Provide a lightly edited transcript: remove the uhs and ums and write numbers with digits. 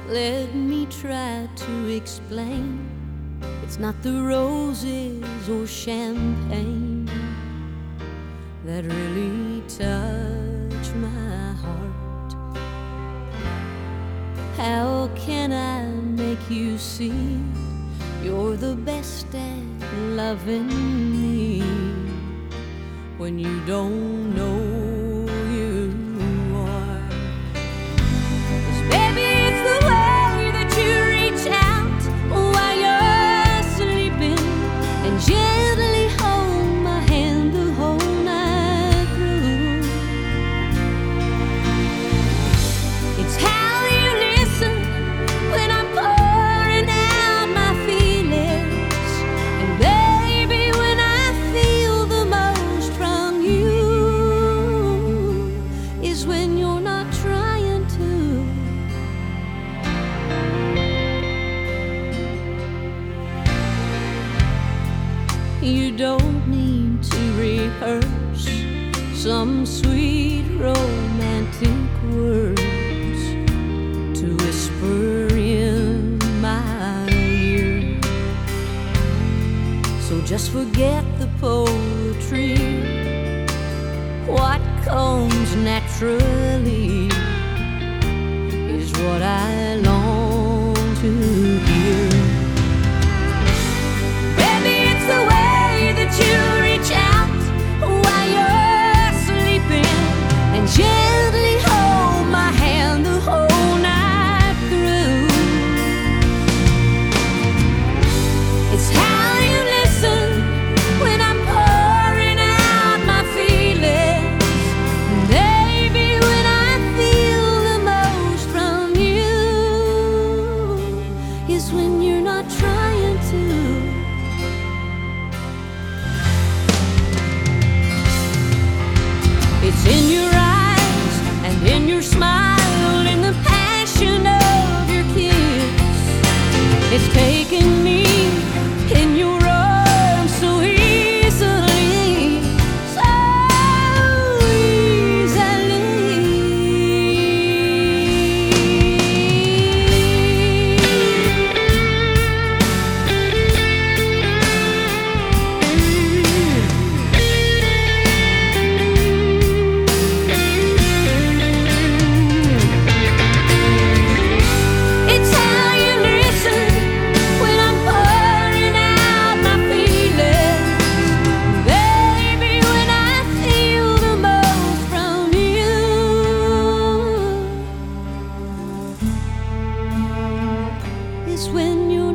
Let me try to explain. It's not the roses or champagne that really touch my heart. How can I make you see you're the best at loving me when you don't know you are? 'Cause baby, it's the way that you reach out while you're sleeping and gently hold my hand the whole night through. It's how you listen when I'm pouring out my feelings, and baby, when I feel the most from you is when you're not trying to. You don't need to rehearse some sweet romantic words to whisper in my ear. So just forget the poetry. What comes naturally is what I long to hear. Baby, it's the way that you reach out while you're sleeping and gently hold my hand the whole night through. It's how you listen when I'm pouring out my feelings, and baby, when I feel the most from you is when you're not trying to. It's in your eyes and in your smile, in the passion of your kiss. It's taking me in your arms so easily, so it's how you listen when I'm pouring out my feelings, baby, when I feel the most from you is when you're